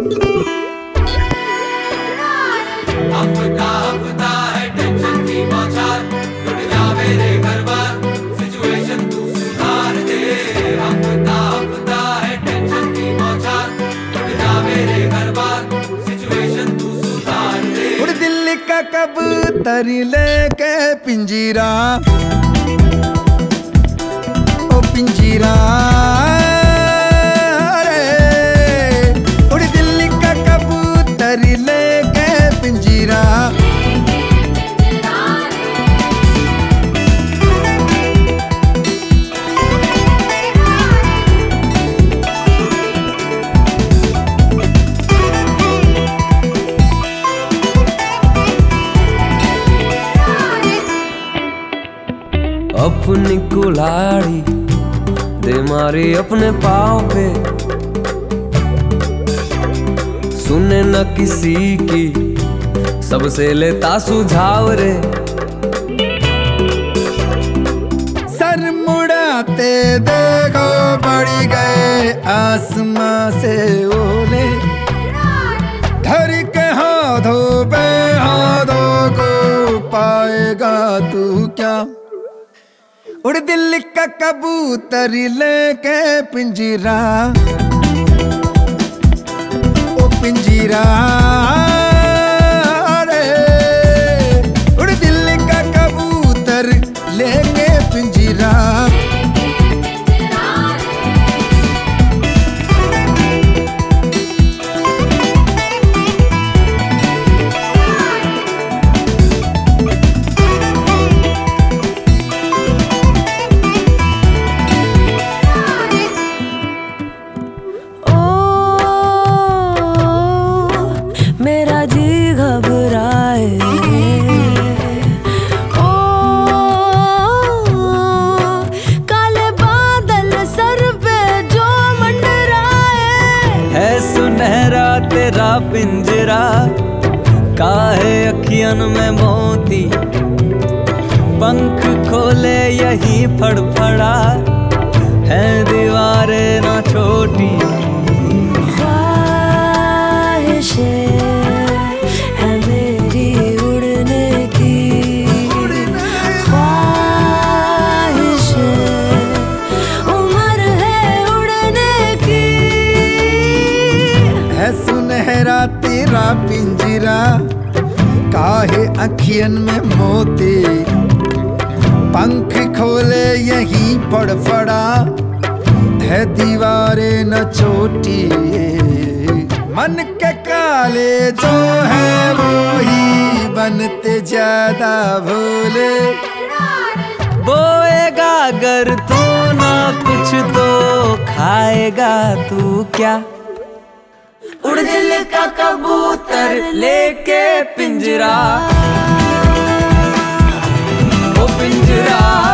हफ्ता हफ्ता है टेंशन की बौछार, टूट जा मेरे घर बार, सिचुएशन तू सुधार दे। हफ्ता हफ्ता है टेंशन की बौछार, टूट जा मेरे घर बार, सिचुएशन तू सुधार दे। उड़ दिल्ली का कबूतर लेके पिंजरा, ओ पिंजरा रे। उड़ दिल्ली का कबूतर लेके पिंजरा, अपनी कुल्हाड़ी दे मारी अपने पाँव पे, सुने न किसी की सबसे लेता सुझाव रे। सर मुड़ाते देखो पड़ी गए आसमां से ओले, धर के हाथों पे हाथों को पाएगा तू क्या। उड़ दिल्ली का कबूतर लेके पिंजरा, ओ पिंजरा रे। उड़ दिल्ली का कबूतर लेके पिंजरा, मेरा जी घबराए, ओ काले बादल सर पे जो मंडराए। है सुनहरा तेरा पिंजरा, काहे अखियन में मोती, पंख खोले यही फड़फड़ा, है दीवारें ना छोटी। ख्वाहिशें है मेरी उड़ने की, ख्वाहिशें उम्र है उड़ने की। है सुनहरा तेरा पिंजरा, काहे अखियन में मोती, पंख खोले यही फड़फड़ा, है दीवारें न छोटी। मन के काले जो है वो ही बनते ज्यादा भोले, बोएगा अगर तो ना कुछ तो खाएगा तू क्या। उड़ दिल का कबूतर लेके पिंजरा, ओ पिंजरा।